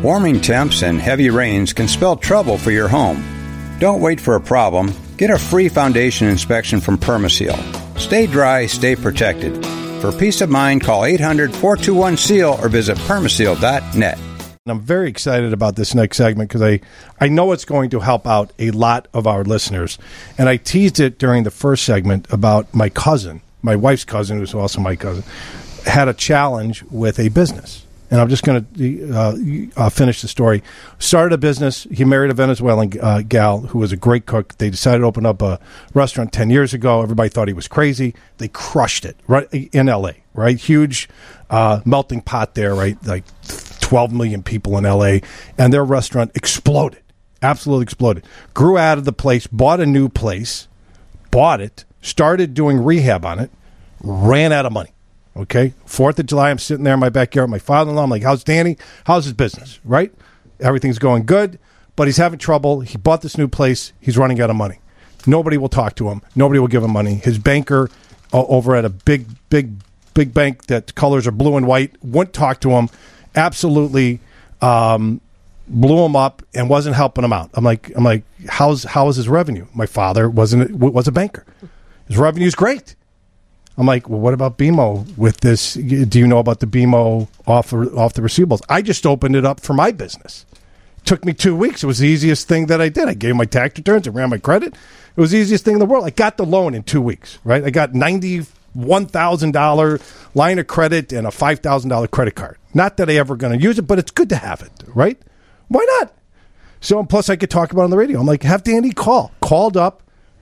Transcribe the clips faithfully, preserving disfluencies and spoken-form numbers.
Warming temps and heavy rains can spell trouble for your home. Don't wait for a problem. Get a free foundation inspection from Permaseal. Stay dry, stay protected. For peace of mind, call eight hundred, four two one, S E A L or visit permaseal dot net. I'm very excited about this next segment because I, I know it's going to help out a lot of our listeners. And I teased it during the first segment about my cousin, my wife's cousin, who's also my cousin, had a challenge with a business. And I'm just going to uh, uh, finish the story. Started a business. He married a Venezuelan uh, gal who was a great cook. They decided to open up a restaurant ten years ago. Everybody thought he was crazy. They crushed it right in L A, right? Huge uh, melting pot there, right? Like twelve million people in L A. And their restaurant exploded, absolutely exploded. Grew out of the place, bought a new place, bought it, started doing rehab on it, ran out of money. Okay, Fourth of July, I'm sitting there in my backyard with my father-in-law. I'm like, how's Danny? How's his business, right? Everything's going good, but he's having trouble. He bought this new place. He's running out of money. Nobody will talk to him. Nobody will give him money. His banker uh, over at a big, big, big bank that colors are blue and white wouldn't talk to him. Absolutely um, blew him up and wasn't helping him out. I'm like, I'm like, how's how is his revenue? My father wasn't was a banker. His revenue's great. I'm like, well, what about B M O with this? Do you know about the B M O off, off the receivables? I just opened it up for my business. It took me two weeks. It was the easiest thing that I did. I gave my tax returns. I ran my credit. It was the easiest thing in the world. I got the loan in two weeks, right? I got ninety-one thousand dollars line of credit and a five thousand dollars credit card. Not that I ever going to use it, but it's good to have it, right? Why not? So, and plus I could talk about it on the radio. I'm like, have Danny call. Called up.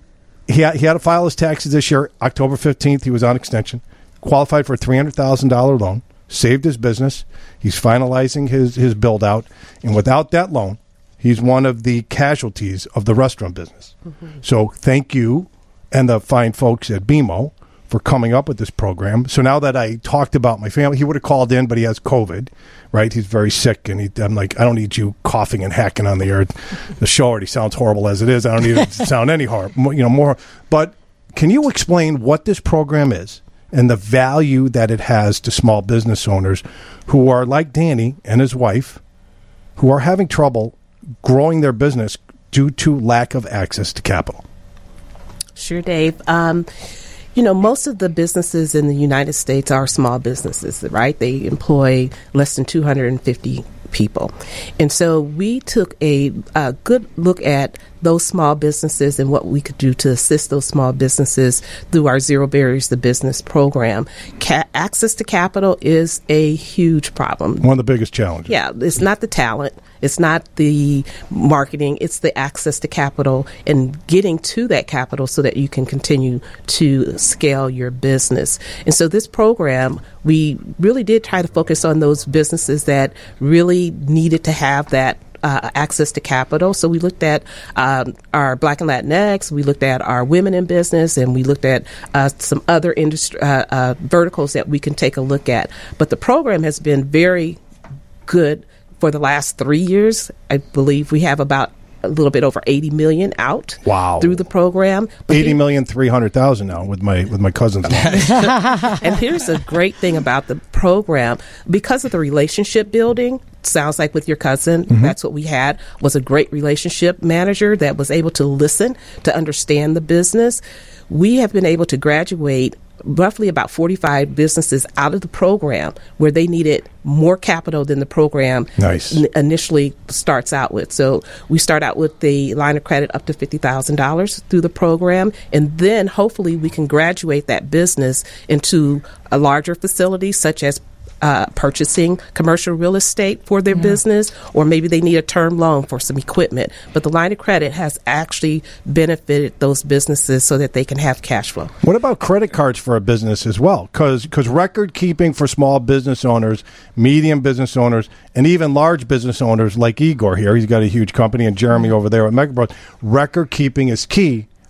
He had, he had to file his taxes this year. October fifteenth, he was on extension. Qualified for a three hundred thousand dollars loan. Saved his business. He's finalizing his, his build-out. And without that loan, he's one of the casualties of the restaurant business. Mm-hmm. So thank you and the fine folks at B M O for coming up with this program. So now that I talked about my family, he would have called in, but he has COVID, right? He's very sick, and he, I'm like, I don't need you coughing and hacking on the air. The show already sounds horrible as it is. I don't need it to sound any horrible, you know, more. But can you explain what this program is and the value that it has to small business owners who are like Danny and his wife, who are having trouble growing their business due to lack of access to capital? Sure, Dave. Um, You know, most of the businesses in the United States are small businesses, right? They employ less than two hundred fifty people. And so we took a, a good look at those small businesses and what we could do to assist those small businesses through our Zero Barriers to Business program. Ca- access to capital is a huge problem. One of the biggest challenges. Yeah, it's not the talent. It's not the marketing. It's the access to capital and getting to that capital so that you can continue to scale your business. And so this program, we really did try to focus on those businesses that really needed to have that Uh, access to capital. So we looked at um, our Black and Latinx, we looked at our women in business, and we looked at uh, some other industry uh, uh, verticals that we can take a look at. But the program has been very good for the last three years. I believe we have about a little bit over eighty million out wow. through the program. But eighty million, three hundred thousand now with my with my cousins. And here's the great thing about the program. Because of the relationship building, sounds like with your cousin, mm-hmm. that's what we had, was a great relationship manager that was able to listen, to understand the business. We have been able to graduate roughly about forty-five businesses out of the program where they needed more capital than the program nice. n- initially starts out with. So we start out with the line of credit up to fifty thousand dollars through the program, and then hopefully we can graduate that business into a larger facility such as Uh, purchasing commercial real estate for their yeah. business, or maybe they need a term loan for some equipment. But the line of credit has actually benefited those businesses so that they can have cash flow. What about credit cards for a business as well? Because record keeping for small business owners, medium business owners, and even large business owners like Igor here, he's got a huge company, and Jeremy over there at Megabros, record keeping is key.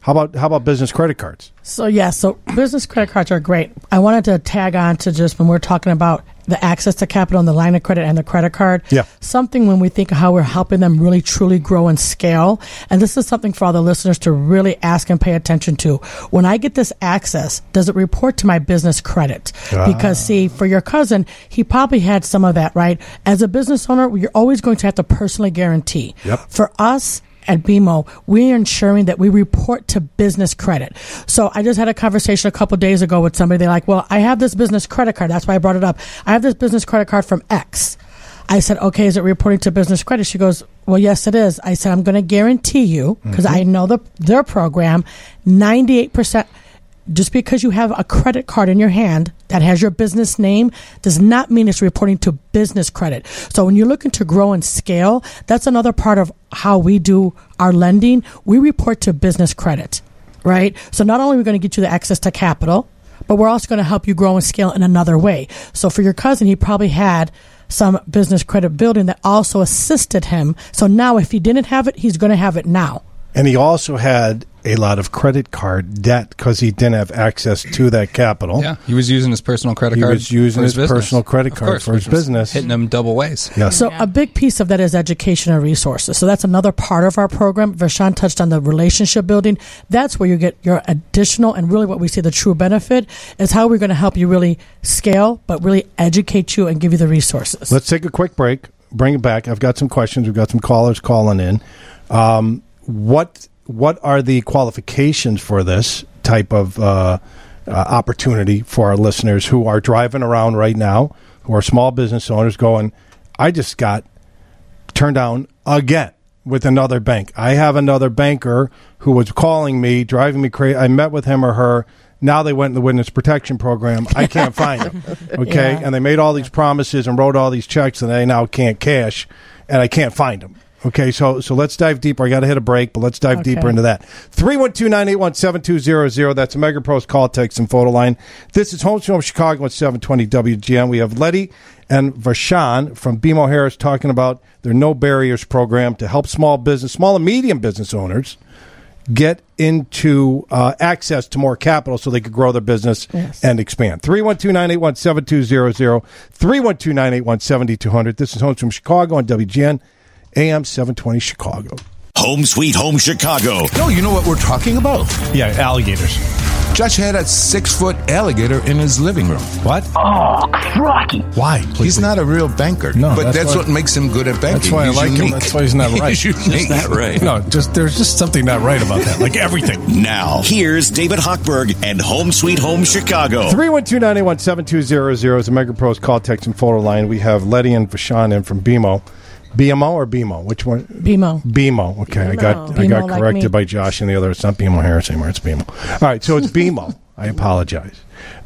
How about how about business credit cards? So, yeah, so business credit cards are great. I wanted to tag on to just when we're talking about the access to capital and the line of credit and the credit card. Yeah. Something when we think of how we're helping them really, truly grow and scale. And this is something for all the listeners to really ask and pay attention to. When I get this access, does it report to my business credit? Ah. Because, see, for your cousin, he probably had some of that, right? As a business owner, you're always going to have to personally guarantee. Yep. For us, at B M O, we're ensuring that we report to business credit. So I just had a conversation a couple days ago with somebody. They're like, well, I have this business credit card. That's why I brought it up. I have this business credit card from X. I said, okay, is it reporting to business credit? She goes, well, yes, it is. I said, I'm going to guarantee you, because mm-hmm. I know the, their program, ninety-eight percent. Just because you have a credit card in your hand that has your business name does not mean it's reporting to business credit. So when you're looking to grow and scale, that's another part of how we do our lending. We report to business credit, right? So not only are we going to get you the access to capital, but we're also going to help you grow and scale in another way. So for your cousin, he probably had some business credit building that also assisted him. So now if he didn't have it, he's going to have it now. And he also had a lot of credit card debt because he didn't have access to that capital. Yeah, he was using his personal credit he card. He was using his, his personal credit card course, for his business. Hitting him double ways. Yes. So yeah. a big piece of that is education and resources. So that's another part of our program. Vershawn touched on the relationship building. That's where you get your additional and really what we see the true benefit is how we're going to help you really scale, but really educate you and give you the resources. Let's take a quick break. Bring it back. I've got some questions. We've got some callers calling in. Um, what... What are the qualifications for this type of uh, uh, opportunity for our listeners who are driving around right now, who are small business owners going, I just got turned down again with another bank. I have another banker who was calling me, driving me crazy. I met with him or her. Now they went in the witness protection program. I can't find them. Okay. Yeah. And they made all these promises and wrote all these checks and they now can't cash and I can't find them. Okay, so so let's dive deeper. I got to hit a break, but let's dive okay. deeper into that. three one two, nine eight one, seven two zero zero. That's a MegaPro's call, text, and photo line. This is Home Sweet Home Chicago at seven twenty W G N. We have Letty and Vershawn from B M O Harris talking about their No Barriers program to help small business, small and medium business owners get into uh, access to more capital so they could grow their business yes. and expand. three one two, nine eight one, seven two zero zero. three one two, nine eight one, seven two zero zero. This is Home Sweet Home Chicago on W G N. A M seven twenty Chicago. Home Sweet Home Chicago. No, you know what we're talking about? Yeah, alligators. Josh had a six-foot alligator in his living room. What? Oh, crocky. Why? Please, He's please. not a real banker. No, but that's, that's what makes him good at banking. That's why he's I like unique. him. That's why he's not right. He's unique. Just not right. No, just there's just something not right about that. Like everything. Now, here's David Hochberg and Home Sweet Home Chicago. three one two, nine eight one, seven two zero zero is the MegaPro's call, text, and photo line. We have Letty and Vershawn in from B M O. B M O or B M O? Which one? B M O. B M O. Okay, B M O. I got I got corrected like by Josh and the other. It's not B M O Harris anymore. It's B M O. All right, so it's B M O. I apologize.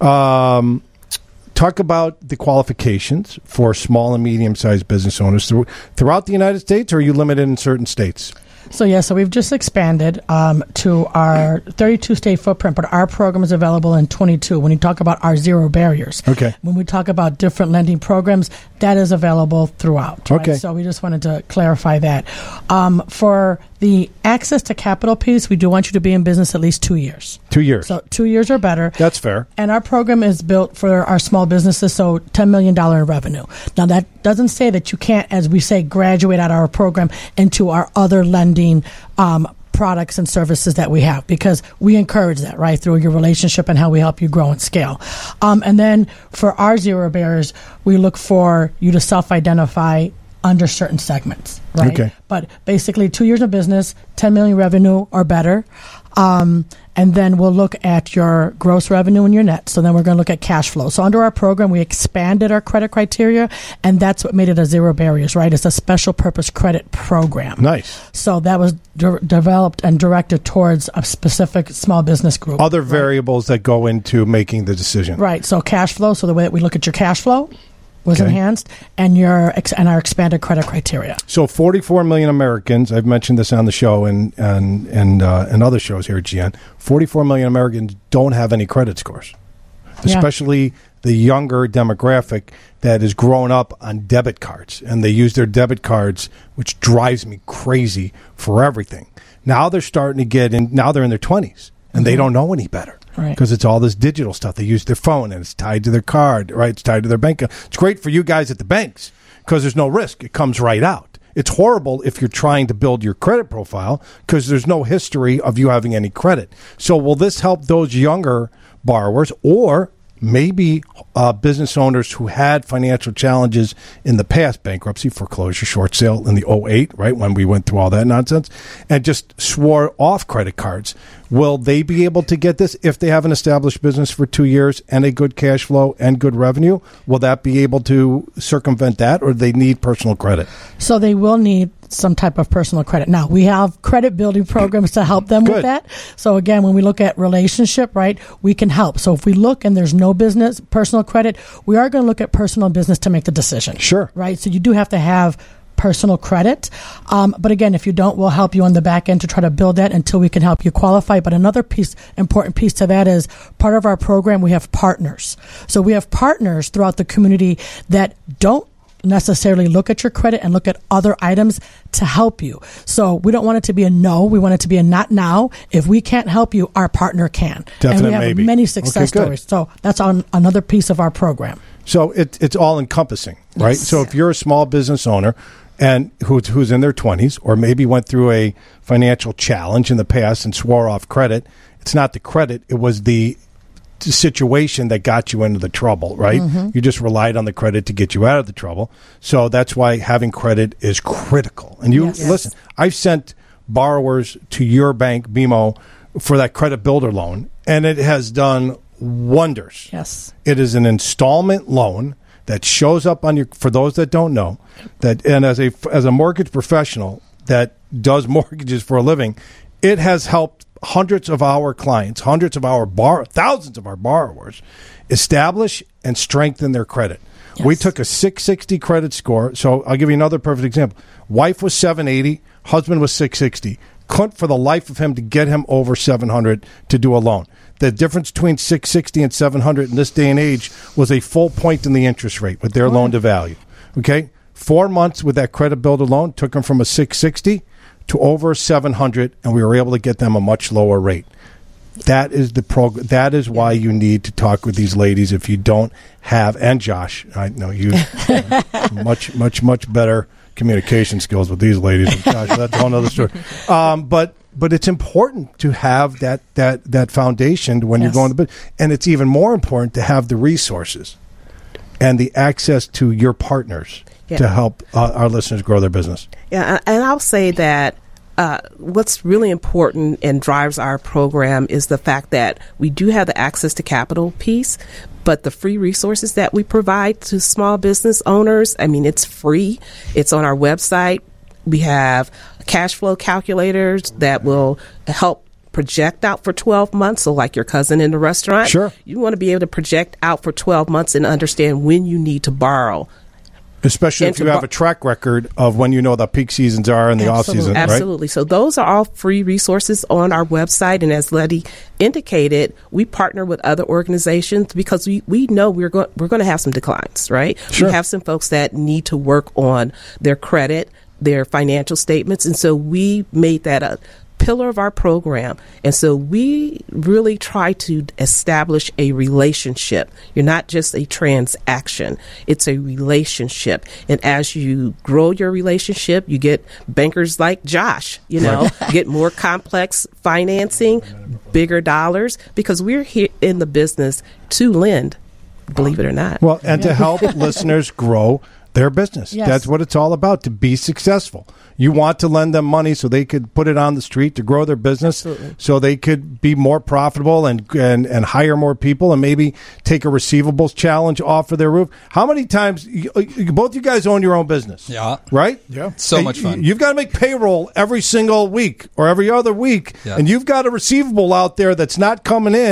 Um, talk about the qualifications for small and medium-sized business owners through, throughout the United States, or are you limited in certain states? So, yeah, so we've just expanded um, to our thirty-two state footprint, but our program is available in twenty-two. When you talk about our zero barriers, okay. When we talk about different lending programs, that is available throughout. Right? Okay. So we just wanted to clarify that. Um, for the access to capital piece, we do want you to be in business at least two years. Two years. So two years or better. That's fair. And our program is built for our small businesses, so ten million dollars in revenue. Now, that doesn't say that you can't, as we say, graduate out of our program into our other lending um, products and services that we have, because we encourage that, right, through your relationship and how we help you grow and scale. Um, and then for our zero barriers, we look for you to self-identify under certain segments, right? Okay. But basically, two years of business, ten million revenue or better. Um, and then we'll look at your gross revenue and your net. So then we're going to look at cash flow. So under our program, we expanded our credit criteria, and that's what made it a zero barriers, right? It's a special purpose credit program. Nice. So that was de- developed and directed towards a specific small business group. Other right? variables that go into making the decision. Right. So cash flow. So the way that we look at your cash flow was okay. enhanced, and your ex- and our expanded credit criteria. So forty-four million Americans, I've mentioned this on the show and and and, uh, and other shows here at G N, forty-four million Americans don't have any credit scores, especially the younger demographic that is growing up on debit cards, and they use their debit cards, which drives me crazy for everything. Now they're starting to get in. Now they're in their twenties, and mm-hmm. they don't know any better because right. it's all this digital stuff. They use their phone, and it's tied to their card, right? It's tied to their bank account. It's great for you guys at the banks because there's no risk. It comes right out. It's horrible if you're trying to build your credit profile because there's no history of you having any credit. So will this help those younger borrowers or maybe uh, business owners who had financial challenges in the past, bankruptcy, foreclosure, short sale in the oh eight, right, when we went through all that nonsense, and just swore off credit cards? Will they be able to get this if they have an established business for two years and a good cash flow and good revenue? Will that be able to circumvent that, or do they need personal credit? So they will need some type of personal credit. Now, we have credit building programs to help them Good. with that. So again, when we look at relationship, right, we can help. So if we look and there's no business, personal credit, we are going to look at personal and business to make the decision. Sure. Right? So you do have to have personal credit. Um, but again, if you don't, we'll help you on the back end to try to build that until we can help you qualify. But another piece, important piece to that is part of our program, we have partners. So we have partners throughout the community that don't necessarily look at your credit and look at other items to help you. So we don't want it to be a no. We want it to be a not now. If we can't help you, our partner can. Definite and we have maybe. many success Okay, stories. So that's on another piece of our program. So it, it's all encompassing, right? Yes. So if you're a small business owner and who's, who's in their twenties or maybe went through a financial challenge in the past and swore off credit, it's not the credit. It was the situation that got you into the trouble, right? Mm-hmm. You just relied on the credit to get you out of the trouble. So that's why having credit is critical. And you yes. listen, I've sent borrowers to your bank, B M O, for that credit builder loan, and it has done wonders. Yes. It is an installment loan that shows up on your, for those that don't know, that, and as a as a mortgage professional that does mortgages for a living, it has helped hundreds of our clients, hundreds of our bar, thousands of our borrowers establish and strengthen their credit. Yes. We took a six sixty credit score. So I'll give you another perfect example. Wife was seven eighty, husband was six sixty. Couldn't for the life of him to get him over seven hundred to do a loan. The difference between six sixty and seven hundred in this day and age was a full point in the interest rate with their oh. loan to value. Okay? Four months with that credit builder loan took them from a six sixty to over seven hundred, and we were able to get them a much lower rate. That is the prog- That is why you need to talk with these ladies if you don't have, and Josh, I know you have much, much, much better communication skills with these ladies. Gosh, that's a whole other story. Um, but but it's important to have that that that foundation when yes. you're going to bid, and it's even more important to have the resources and the access to your partners yeah. to help uh, our listeners grow their business. Yeah, and I'll say that uh, what's really important and drives our program is the fact that we do have the access to capital piece, but the free resources that we provide to small business owners, I mean, it's free. It's on our website. We have cash flow calculators that will help project out for twelve months. So like your cousin in the restaurant, sure. you want to be able to project out for twelve months and understand when you need to borrow. Especially if you have a track record of when you know the peak seasons are and the off season, right? Absolutely. So those are all free resources on our website. And as Letty indicated, we partner with other organizations because we, we know we're going we're going to have some declines, right? Sure. We have some folks that need to work on their credit, their financial statements. And so we made that a pillar of our program. And so we really try to establish a relationship. You're not just a transaction. It's a relationship. And as you grow your relationship, you get bankers like Josh, you know, right. get more complex financing, bigger dollars, because we're here in the business to lend, believe it or not. Well, and to help listeners grow their business. Yes. That's what it's all about, to be successful. You want to lend them money so they could put it on the street to grow their business. Absolutely. So they could be more profitable and, and and hire more people and maybe take a receivables challenge off of their roof. How many times, you, you, both you guys own your own business? Yeah. Right? Yeah. So and much fun. You've got to make payroll every single week or every other week, yeah. and you've got a receivable out there that's not coming in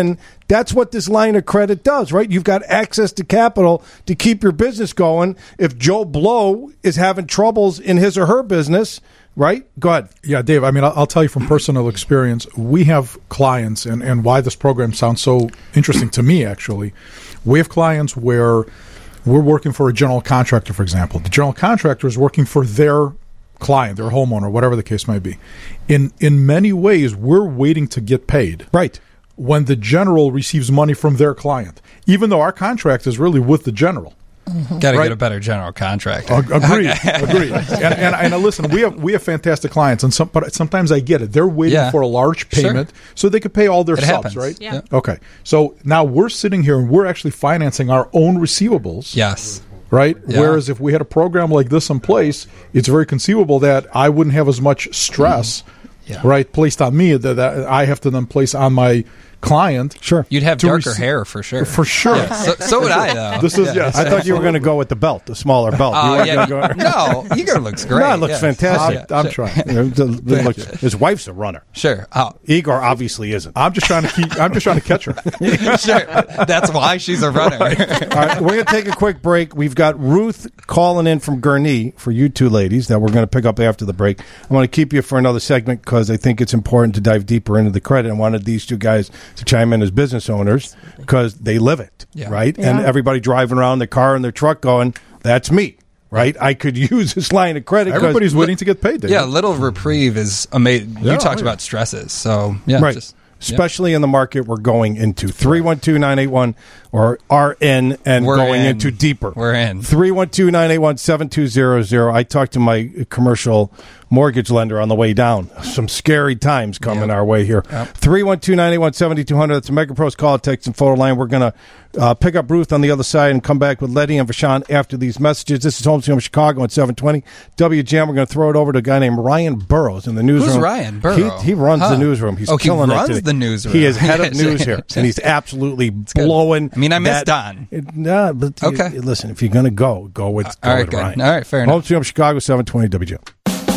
That's what this line of credit does, right? You've got access to capital to keep your business going. If Joe Blow is having troubles in his or her business, right? Go ahead. Yeah, Dave, I mean, I'll, I'll tell you from personal experience, we have clients, and, and why this program sounds so interesting to me, actually. We have clients where we're working for a general contractor, for example. The general contractor is working for their client, their homeowner, whatever the case might be. In in many ways, we're waiting to get paid. Right. When the general receives money from their client, even though our contract is really with the general. Mm-hmm. Got to right? get a better general contractor. Uh, agreed, agreed. And, and, and listen, we have we have fantastic clients, and some, but sometimes I get it. They're waiting yeah. for a large payment sure. so they can pay all their it subs, happens. right? Yeah. Okay. So now we're sitting here and we're actually financing our own receivables. Yes. Right? Yeah. Whereas if we had a program like this in place, it's very conceivable that I wouldn't have as much stress, mm-hmm. yeah. right, placed on me that, that I have to then place on my client. Sure. You'd have darker rec- hair for sure. For sure. Yeah. So, so would I, though. This is, yeah. yes. I thought you were going to go with the belt, the smaller belt. You Oh, weren't yeah. gonna go- No, Igor looks great. No, it looks yeah. fantastic. I'm, I'm sure. trying. You know, the- the- look, his wife's a runner. Sure. Oh. Igor obviously isn't. I'm just trying to keep. I'm just trying to catch her. Sure. That's why she's a runner. All right, we're going to take a quick break. We've got Ruth calling in from Gurnee for you two ladies that we're going to pick up after the break. I want to keep you for another segment because I think it's important to dive deeper into the credit. I wanted these two guys to chime in as business owners because they live it, Yeah. right? Yeah. And everybody driving around their car and their truck going, that's me, right? I could use this line of credit. 'cause- Everybody's waiting to get paid. David. Yeah, little reprieve is amazing. Yeah, you talked yeah. about stresses, so yeah, right. just, Especially in the market we're going into. three one two, nine eight one or R N and We're going in. into deeper. We're in. three one two, nine eight one, seven two zero zero. I talked to my commercial mortgage lender on the way down. Some scary times coming Yep. our way here. Yep. three one two, nine eight one, seven two zero zero. That's a MegaPro's call, text, and photo line. We're going to uh, pick up Ruth on the other side and come back with Letty and Vashon after these messages. This is Home Sweet Home Chicago at seven twenty W J M. We're going to throw it over to a guy named Ryan Burrows in the newsroom. Who's Ryan Burrows? He, he runs Huh. the newsroom. He's Oh, he killing runs it today. the newsroom. He is head of Yeah, news sure, here, sure. and he's absolutely good. blowing. I mean, I miss that- Don. It, nah, but you- Okay. listen, if you're going to go, go with, go All right, with good. Ryan. All right, fair Home enough. Sweet Home Chicago, seven twenty W J M.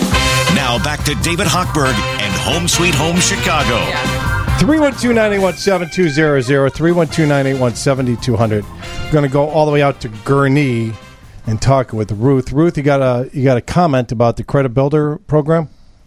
Now back to David Hochberg and Home Sweet Home Chicago. three one two, nine eight one, seven two zero zero, three one two, nine eight one, seven two zero zero. We're going to go all the way out to Gurnee and talk with Ruth. Ruth, you got a you got a comment about the Credit Builder program?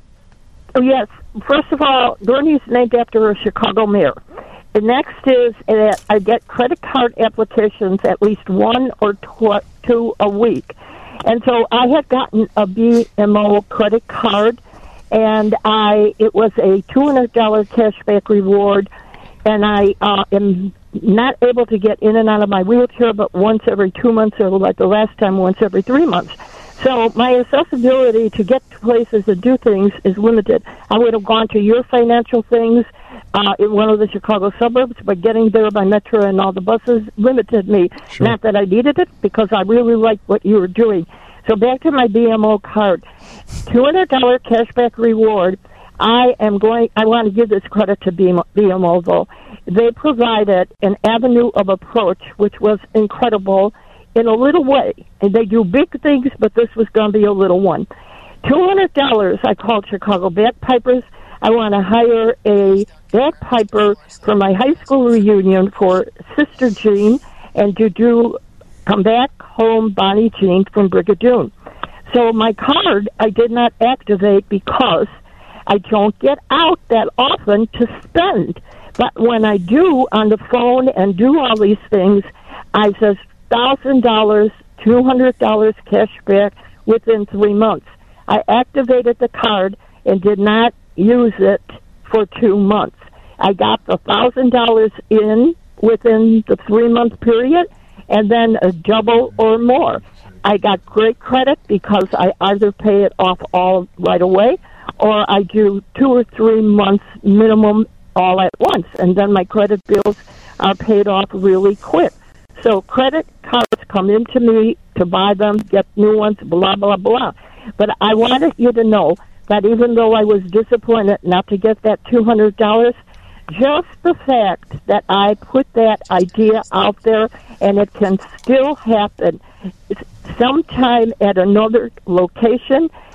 Oh, yes. First of all, Gurney's named after a Chicago mayor. The next is that I get credit card applications at least one or tw- two a week. And so I had gotten a B M O credit card, and I it was a two hundred dollars cashback reward, and I uh, am not able to get in and out of my wheelchair but once every two months, or like the last time, once every three months. So my accessibility to get to places and do things is limited. I would have gone to your financial things uh, in one of the Chicago suburbs, but getting there by metro and all the buses limited me. Sure. Not that I needed it, because I really liked what you were doing. So back to my B M O card. two hundred dollars cashback reward. I am going, I want to give this credit to B M O, though. They provided an avenue of approach, which was incredible in a little way. And they do big things, but this was going to be a little one. two hundred dollars, I called Chicago Bagpipers. I want to hire a bagpiper for my high school reunion for Sister Jean and to do Come Back Home Bonnie Jean from Brigadoon. So my card I did not activate because I don't get out that often to spend. But when I do on the phone and do all these things, I says one thousand dollars, two hundred dollars cash back within three months. I activated the card and did not use it for two months. I got the one thousand dollars in within the three-month period, and then a double or more. I got great credit because I either pay it off all right away, or I do two or three months minimum all at once, and then my credit bills are paid off really quick. So credit cards come into me to buy them, get new ones, blah, blah, blah. But I wanted you to know that even though I was disappointed not to get that two hundred dollars, just the fact that I put that idea out there and it can still happen sometime at another location,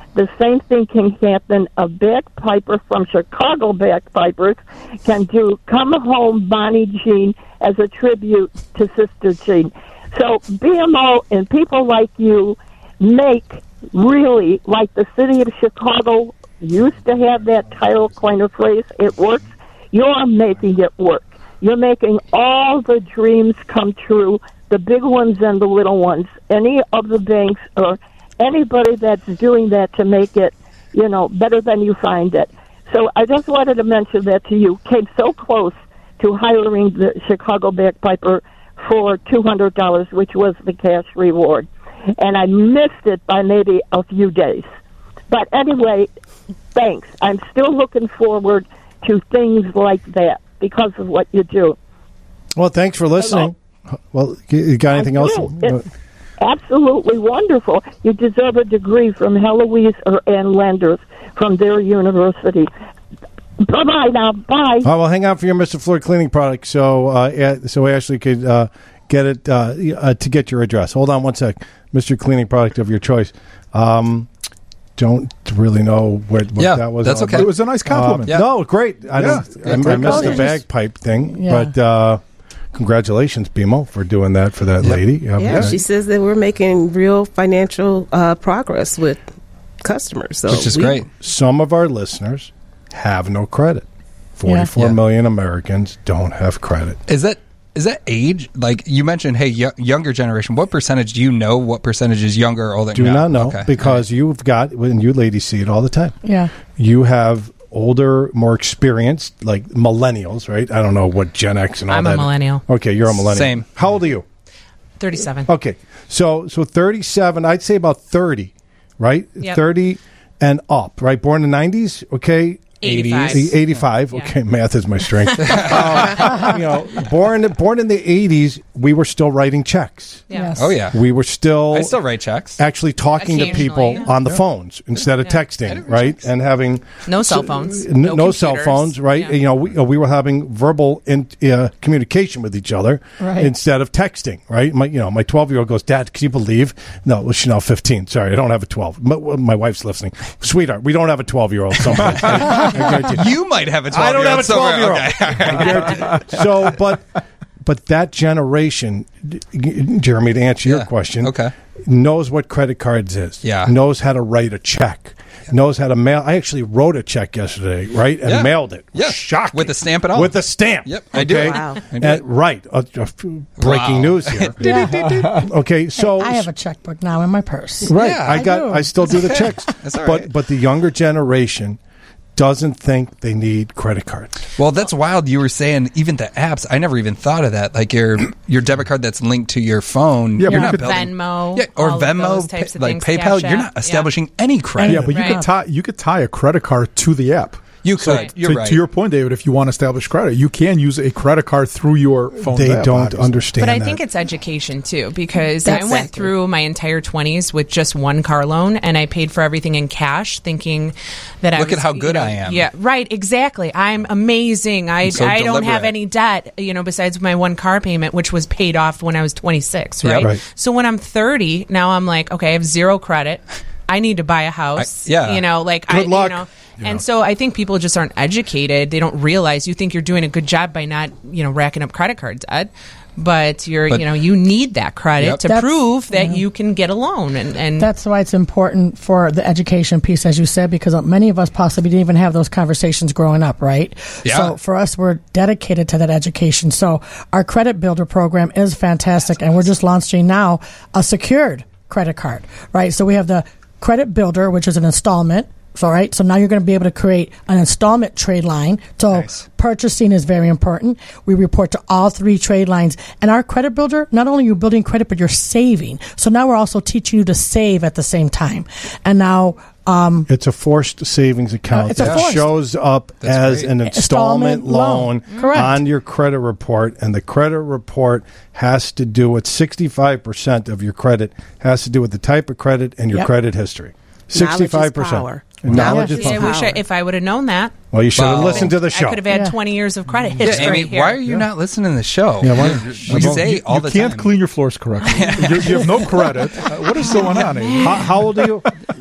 the same thing can happen. A bagpiper from Chicago Bagpipers can do Come Home Bonnie Jean as a tribute to Sister Jean. So B M O and people like you make really, like the city of Chicago used to have that title coin of phrase, it works. You're making it work. You're making all the dreams come true, the big ones and the little ones. Any of the banks or anybody that's doing that to make it, you know, better than you find it. So I just wanted to mention that to you. Came so close to hiring the Chicago Bagpiper for two hundred dollars, which was the cash reward. And I missed it by maybe a few days. But anyway, thanks. I'm still looking forward to things like that because of what you do. Well, thanks for listening. Hello. Well, you got anything else? It's absolutely wonderful. You deserve a degree from Heloise or Ann Landers from their university. Bye-bye now. Bye. All right, well, hang out for your Mister Floyd cleaning product so uh, so Ashley could uh, get it uh, uh, to get your address. Hold on one sec. Mister Cleaning product of your choice. Um, don't really know what, what yeah, that was. That's okay. It was a nice compliment. Uh, yeah. No, great. I, yeah. don't, I, I missed the bagpipe thing, yeah. but uh, congratulations, B M O, for doing that for that yeah. lady. Yeah, yeah, she says that we're making real financial uh, progress with customers. So Which is we, great. Some of our listeners have no credit. Forty-four yeah. million Americans don't have credit. Is that is that age? Like you mentioned, hey, y- younger generation. What percentage do you know? What percentage is younger or older? Do no. not know okay. because right. you've got, and you ladies see it all the time. Yeah, you have older, more experienced, like millennials, right? I don't know what Gen X and all I'm that. I'm a millennial. Okay, you're a millennial. Same. How old are you? thirty-seven. Okay, so so thirty-seven. I'd say about thirty, right? Yep. thirty and up, right? Born in the nineties, okay. eighty-five. eighty-five. Yeah. Okay, math is my strength. uh, you know, born born in the eighties, we were still writing checks. Yeah. Yes. Oh yeah, We were still I still write checks. actually talking to people Occasionally. on the phones instead of Yeah. texting, right? And having No cell phones. n- no, No cell computers. phones, right? Yeah. You know, we, uh, we were having verbal in, uh, communication with each other Right. instead of texting, right? My, you know, my twelve-year-old goes, "Dad, can you believe?" No, well, she's now fifteen. Sorry, I don't have a twelve. My, my wife's listening. Sweetheart, we don't have a twelve-year-old. Someplace. I guarantee you. You might have a I don't have a twelve-year-old. twelve-year-old. Okay. So, but but that generation, Jeremy, to answer your Yeah. question, Okay. knows what credit cards is. Yeah. Knows how to write a check. Knows how to mail. I actually wrote a check yesterday, right, and Yeah. mailed it. Yeah. Shocking. With a stamp and all. With a stamp. Yep, I do. Okay? Wow. I do. And- right. Uh, uh, breaking Wow. news here. Okay, so I have a checkbook now in my purse. right. Yeah, I I got. do. I still do the checks. That's all but right. but the younger generation doesn't think they need credit cards. Well, that's wild. You were saying even the apps. I never even thought of that. Like your your debit card that's linked to your phone. Yeah, you're but not you building, Venmo, yeah, or all of Venmo, those types of like things, PayPal. Cash You're App, not establishing any credit. Yeah, but you Right. could tie you could tie a credit card to the app. You could. Right. You're to, right. to your point, David, if you want to establish credit, you can use a credit card through your phone. They app, don't obviously. understand But I that. think it's education too, because That's I went exactly. through my entire twenties with just one car loan, and I paid for everything in cash, thinking that I Look was, at how you good know, I am. Yeah, right, exactly. I'm amazing. I so I don't have deliberate. any debt, you know, besides my one car payment, which was paid off when I was twenty-six. Yeah, Right. right. So when I'm thirty, now I'm like, okay, I have zero credit. I need to buy a house. I- yeah. You know, like Good I, luck. you know. And so I think people just aren't educated. They don't realize. You think you're doing a good job by not, you know, racking up credit card debt, but you're, But- you know, you need that credit Yep. to That's- prove that yeah. you can get a loan. And, and That's why it's important for the education piece, as you said, because many of us possibly didn't even have those conversations growing up, right? Yeah. So for us, we're dedicated to that education. So our credit builder program is fantastic, and we're just launching now a secured credit card, right? So we have the credit builder, which is an installment. So, right. So now you're going to be able to create an installment trade line. So Nice. purchasing is very important. We report to all three trade lines. And our credit builder, not only are you building credit, but you're saving. So now we're also teaching you to save at the same time. And now, um, It's a forced savings account Uh, it's a that forced. shows up That's as great. an installment Installment loan. loan Correct. on your credit report, and the credit report has to do with sixty-five percent of your credit has to do with the type of credit and your Yep. credit history. Knowledge is sixty-five percent. power. Knowledge is Knowledge is I power. wish I, if I would have known that, Well, you should have Wow. listened to the show. I could have had Yeah. twenty years of credit Yeah, history Amy, here. why are you not listening to the show? Yeah, why- we Well, say you, all you the can't time. clean your floors correctly. you, you have no credit. Uh, what is going on, Amy? how, how old are you?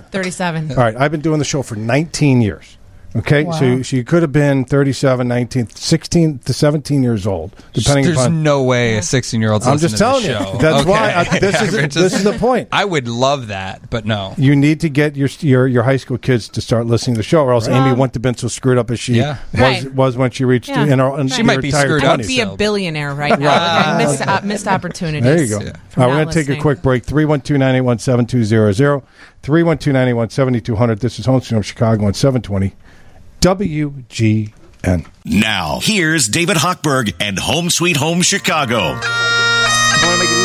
thirty-seven. All right, I've been doing the show for nineteen years. Okay, Wow. so you, so you could have been thirty-seven, nineteen, sixteen to seventeen years old, depending There's upon. no way a sixteen-year-old's I'm listening just to telling the you. show. That's Okay. why I, this is Just- this is the point. I would love that, but no. You need to get your your your high school kids to start listening to the show, or else Amy wouldn't have been so screwed up as she Yeah. was Right. was when she reached Yeah. in her, in She her might be entire screwed up. I would twenties. be a billionaire right now. Like, I missed, uh, missed opportunities. There you go. Yeah. All from right, we're not going to take a listening. quick break. three one two, nine eight one, seven two zero zero. three one two, nine eight one, seven two zero zero. This is Home Sweet Home Chicago on seven twenty W G N. Now, here's David Hochberg and Home Sweet Home Chicago. I want to make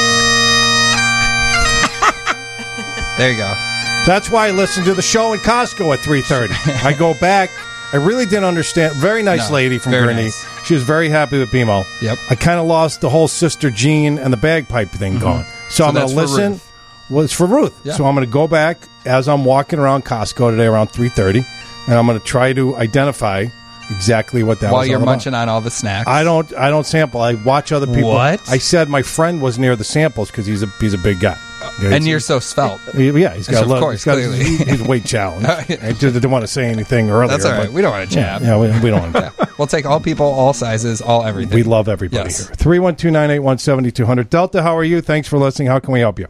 it easy. There you go. That's why I listen to the show in Costco at three thirty. I go back. I really didn't understand. Very nice No, lady from very Gurney. nice. She was very happy with B M O. Yep. I kind of lost the whole Sister Jean and the bagpipe thing going. So, So I'm going that's to for listen. Ruth. Well, it's for Ruth. Yeah. So I'm going to go back as I'm walking around Costco today around three thirty, and I'm going to try to identify exactly what that While was you're all about. munching on all the snacks. I don't. I don't sample. I watch other people. What? I said my friend was near the samples because he's a he's a big guy. Yeah, and he's- you're so svelte. he- yeah, he's got a Of lot. course, he's got, clearly. he- he's weight challenged. Uh, yeah. I just didn't want to say anything earlier. That's all right. but- We don't want to jab. Yeah, we, we don't want to. Yeah. We'll take all people, all sizes, all everything. We love everybody Yes. here. three one two, nine eight one, seven two zero zero. Delta, how are you? Thanks for listening. How can we help you?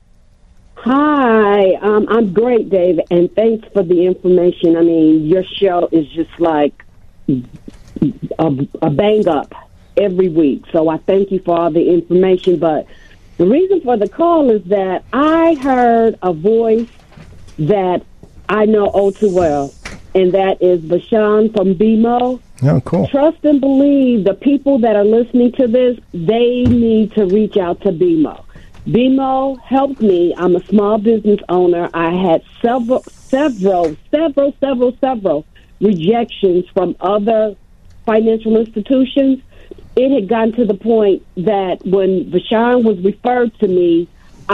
Hi, um, I'm great, Dave, and thanks for the information. I mean, your show is just like a, a bang up every week, so I thank you for all the information. But the reason for the call is that I heard a voice that I know all too well, and that is Bashan from B M O. Oh, cool. Trust and believe the people that are listening to this, they need to reach out to B M O. B M O helped me. I'm a small business owner. I had several, several, several, several, several rejections from other financial institutions. It had gotten to the point that when Vashawn was referred to me,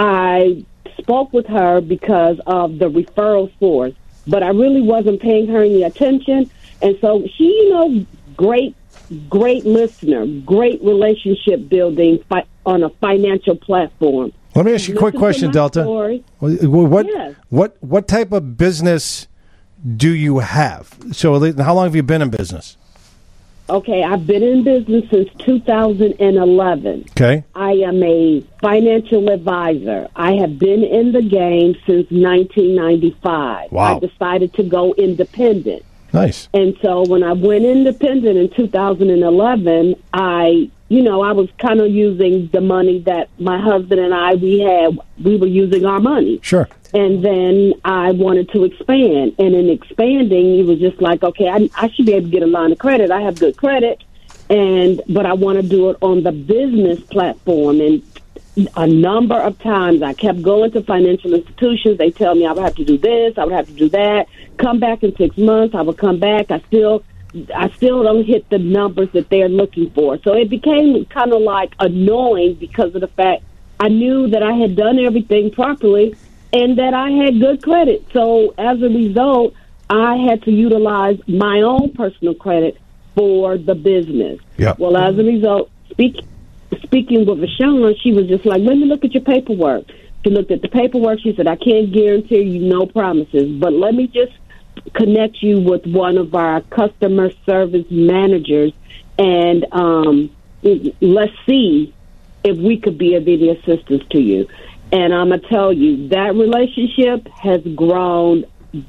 I spoke with her because of the referral source, but I really wasn't paying her any attention. And so she, you know, great, great listener, great relationship building fi- on a financial platform. Let me ask you a quick Listen to question, my Delta. story. What what, Yes. what what type of business do you have? So, how long have you been in business? Okay, I've been in business since two thousand eleven. Okay. I am a financial advisor. I have been in the game since nineteen ninety-five. Wow. I decided to go independent. Nice. And so when I went independent in two thousand eleven, I, you know, I was kind of using the money that my husband and I, we had, we were using our money. Sure. And then I wanted to expand. And in expanding, it was just like, okay, I, I should be able to get a line of credit. I have good credit, and but I want to do it on the business platform. And a number of times I kept going to financial institutions. They tell me I would have to do this, I would have to do that. Come back in six months, I would come back. I still, I still don't hit the numbers that they're looking for. So it became kind of like annoying because of the fact I knew that I had done everything properly and that I had good credit. So as a result, I had to utilize my own personal credit for the business. Yep. Well, as a result, speak, speaking with Vashawn, she was just like, let me look at your paperwork. She looked at the paperwork. She said, I can't guarantee you no promises, but let me just connect you with one of our customer service managers, and um, let's see if we could be of any assistance to you. And I'm going to tell you, that relationship has grown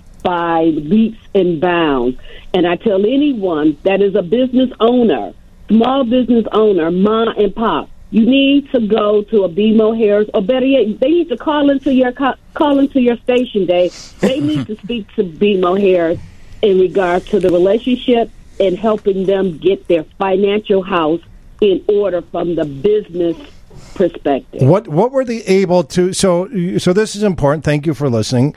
by leaps and bounds. And I tell anyone that is a business owner, small business owner, ma and pop, you need to go to a B M O Harris, or better yet, they need to call into your call into your station, Dave. They need to speak to B M O Harris in regards to the relationship and helping them get their financial house in order from the business perspective. What what were they able to? So so this is important. Thank you for listening.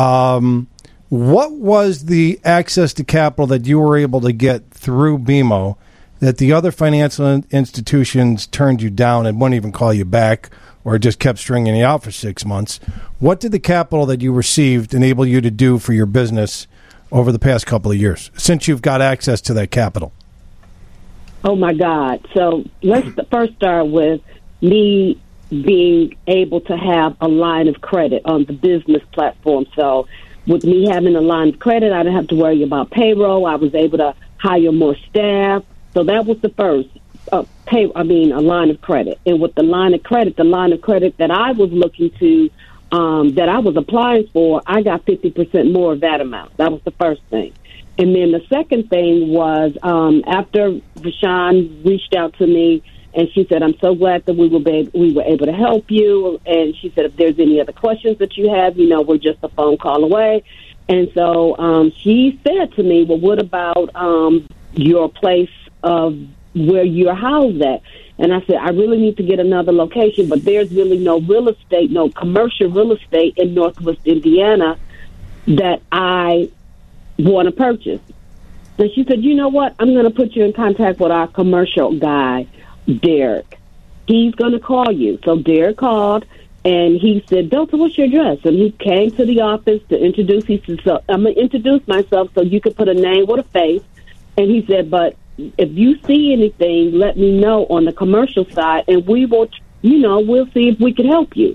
Um, what was the access to capital that you were able to get through B M O that the other financial in- institutions turned you down and wouldn't even call you back, or just kept stringing you out for six months? What did the capital that you received enable you to do for your business over the past couple of years, since you've got access to that capital? Oh, my God. So let's first start with me being able to have a line of credit on the business platform. So with me having a line of credit, I didn't have to worry about payroll. I was able to hire more staff. So that was the first. Uh, pay, I mean, a line of credit. And with the line of credit, the line of credit that I was looking to, um, that I was applying for, I got fifty percent more of that amount. That was the first thing. And then the second thing was um, after Vashawn reached out to me, and she said, I'm so glad that we were, be- we were able to help you. And she said, if there's any other questions that you have, you know, we're just a phone call away. And so um, she said to me, well, what about um, your place of where you're housed at? And I said, I really need to get another location, but there's really no real estate, no commercial real estate in Northwest Indiana that I want to purchase. And she said, you know what? I'm going to put you in contact with our commercial guy, Derek. He's going to call you. So Derek called, and he said, Delta, what's your address? And he came to the office to introduce. He said, so I'm going to introduce myself so you could put a name with a face. And he said, but if you see anything, let me know on the commercial side, and we will, you know, we'll see if we can help you.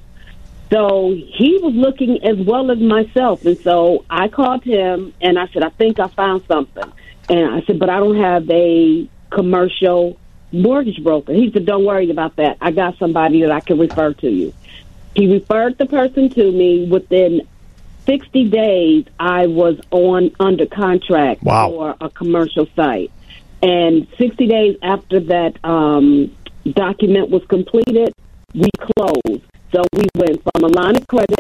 So he was looking as well as myself. And so I called him, and I said, I think I found something. And I said, but I don't have a commercial mortgage broker. He said, don't worry about that. I got somebody that I can refer to you. He referred the person to me. Within sixty days, I was on under contract wow. for a commercial site. And sixty days after that um, document was completed, we closed. So we went from a line of credit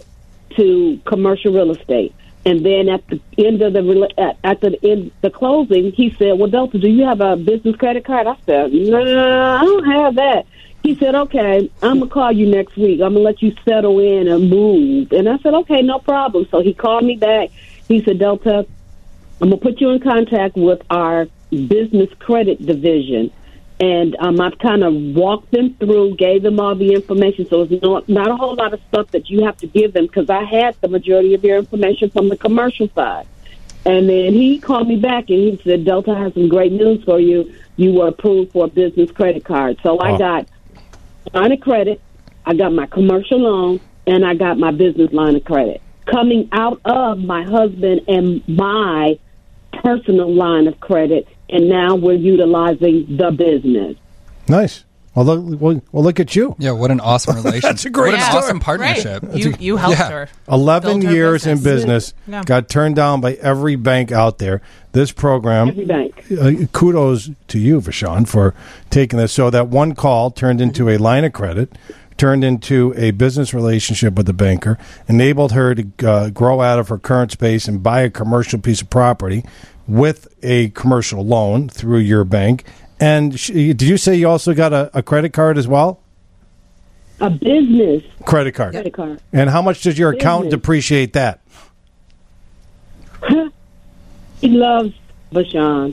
to commercial real estate. And then at the end of the at, at the end the closing, he said, "Well, Delta, do you have a business credit card?" I said, "No, no, no, I don't have that." He said, "Okay, I'm gonna call you next week. I'm gonna let you settle in and move." And I said, "Okay, no problem." So he called me back. He said, "Delta, I'm gonna put you in contact with our business credit division." And um, I've kind of walked them through, gave them all the information. So it's not, not a whole lot of stuff that you have to give them, because I had the majority of your information from the commercial side. And then he called me back and he said, "Delta has some great news for you. You were approved for a business credit card." So I got line of credit, I got my commercial loan, and I got my business line of credit coming out of my husband and my personal line of credit. And now we're utilizing the business. Nice. Well, look, well, well, look at you. Yeah, what an awesome relationship. That's a great What an story. awesome partnership. Right. You, you helped Yeah. her. eleven Build her years in business. business, Yeah. got turned down by every bank out there. This program, Every bank. uh, kudos to you, Vashawn, for taking this. So that one call turned into a line of credit, turned into a business relationship with the banker, enabled her to uh, grow out of her current space and buy a commercial piece of property with a commercial loan through your bank. And she, did you say you also got a, a credit card as well? A business Credit card. credit card. And how much does your accountant Business. appreciate that? He loves Vashawn.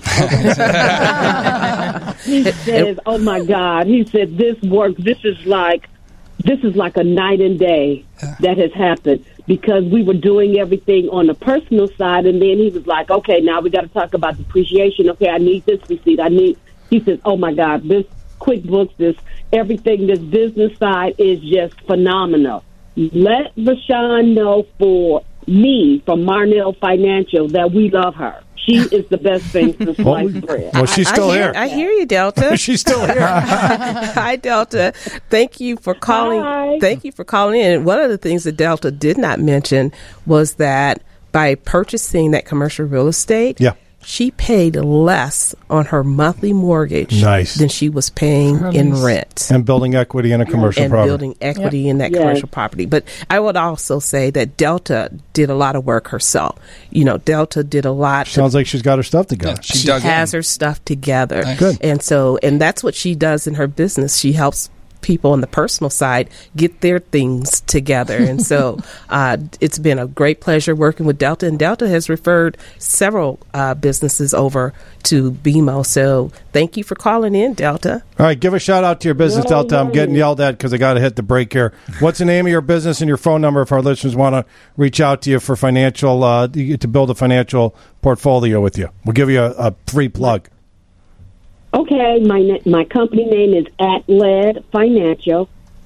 He says, "Oh my God!" He said, "This work. This is like, this is like a night and day that has happened." Because we were doing everything on the personal side, and then he was like, "Okay, now we got to talk about depreciation. Okay, I need this receipt. I need." He says, "Oh my God, this QuickBooks, this everything, this business side is just phenomenal." Let Vashawn know for me, from Marnell Financial, that we love her. She is the best thing since sliced bread. Well, she's still I hear, here. I hear you, Delta. She's still here. Hi, Delta. Thank you for calling. Hi. Thank you for calling in. One of the things that Delta did not mention was that by purchasing that commercial real estate, Yeah. she paid less on her monthly mortgage Nice. than she was paying in rent. And building equity in a commercial and property. building equity in that Yes. commercial property. But I would also say that Delta did a lot of work herself. You know, Delta did a lot. to- Sounds like she's got her stuff together. Yeah, she, she dug has in. her stuff together. Nice. Good. And so, and that's what she does in her business. She helps people on the personal side get their things together. And so uh, it's been a great pleasure working with Delta. And Delta has referred several uh, businesses over to B M O. So thank you for calling in, Delta. All right, give a shout out to your business, No Delta. I'm getting worries. yelled at because I got to hit the break here. What's the name of your business and your phone number if our listeners want to reach out to you for financial, uh, to build a financial portfolio with you? We'll give you a, a free plug. Okay, my na- my company name is Atled Financial,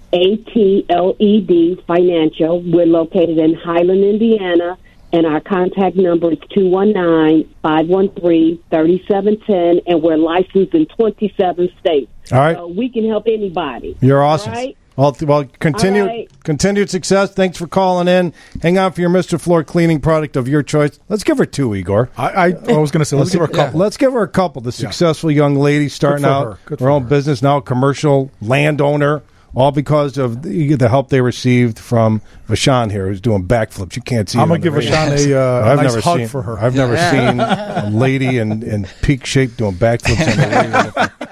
A T L E D Financial. We're located in Highland, Indiana, and our contact number is two one nine, five one three, three seven one zero, and we're licensed in twenty-seven states. All right. So we can help anybody. You're awesome. All right? Well, th- well continue, All right. continued success. Thanks for calling in. Hang on for your Mister Floor cleaning product of your choice. Let's give her two, Igor. I, I, I was going to say, let's, let's give her a couple. Yeah. Let's give her a couple. The successful young lady starting Good for out her. Good her for own her. business, now a commercial landowner, all because of the, the help they received from Vashawn here, who's doing backflips. You can't see. I'm going gonna to give Vashawn a, uh, a I've nice never hug seen, for her. I've never seen a lady in, in peak shape doing backflips on the radio.